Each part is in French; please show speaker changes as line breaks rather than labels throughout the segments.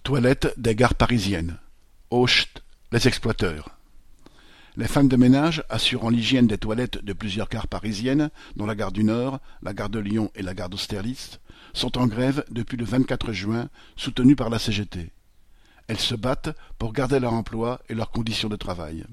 Toilettes des gares parisiennes. Hocht, les exploiteurs. Les femmes de ménage assurant l'hygiène des toilettes de plusieurs gares parisiennes, dont la gare du Nord, la gare de Lyon et la gare d'Austerlitz, sont en grève depuis le 24 juin, soutenues par la CGT. Elles se battent pour garder leur emploi et leurs conditions de travail.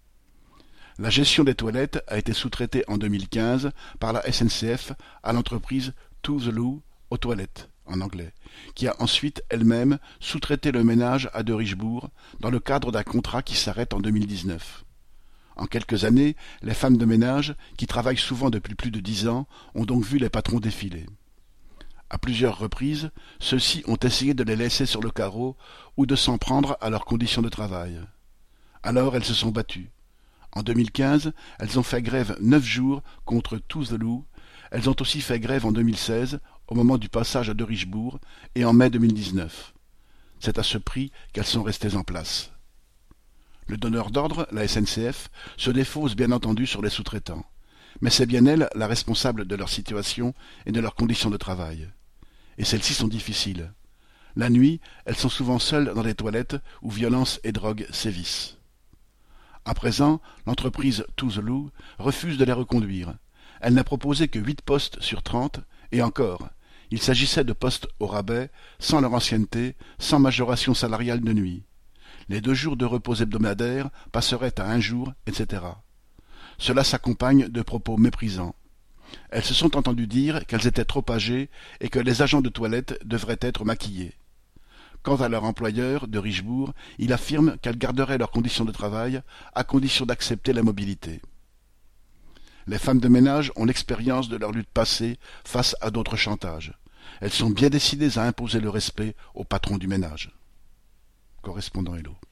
La gestion des toilettes a été sous-traitée en 2015 par la SNCF à l'entreprise To The Loo aux toilettes, en anglais, qui a ensuite elle-même sous-traité le ménage à De Richebourg dans le cadre d'un contrat qui s'arrête en 2019. En quelques années, les femmes de ménage, qui travaillent souvent depuis plus de 10 ans, ont donc vu les patrons défiler. À plusieurs reprises, ceux-ci ont essayé de les laisser sur le carreau ou de s'en prendre à leurs conditions de travail. Alors elles se sont battues. En 2015, elles ont fait grève 9 jours contre To The Loo. Elles ont aussi fait grève en 2016, au moment du passage à De Richebourg, et en mai 2019. C'est à ce prix qu'elles sont restées en place. Le donneur d'ordre, la SNCF, se défausse bien entendu sur les sous-traitants. Mais c'est bien elle la responsable de leur situation et de leurs conditions de travail. Et celles-ci sont difficiles. La nuit, elles sont souvent seules dans les toilettes où violence et drogue sévissent. À présent, l'entreprise To The Loo refuse de les reconduire. Elle n'a proposé que 8 postes sur 30, et encore, il s'agissait de postes au rabais, sans leur ancienneté, sans majoration salariale de nuit. Les 2 jours de repos hebdomadaires passeraient à 1 jour, etc. Cela s'accompagne de propos méprisants. Elles se sont entendues dire qu'elles étaient trop âgées et que les agents de toilette devraient être maquillés. Quant à leur employeur, de Richebourg, il affirme qu'elles garderaient leurs conditions de travail à condition d'accepter la mobilité. Les femmes de ménage ont l'expérience de leur lutte passée face à d'autres chantages. Elles sont bien décidées à imposer le respect au patron du ménage. Correspondant Hello.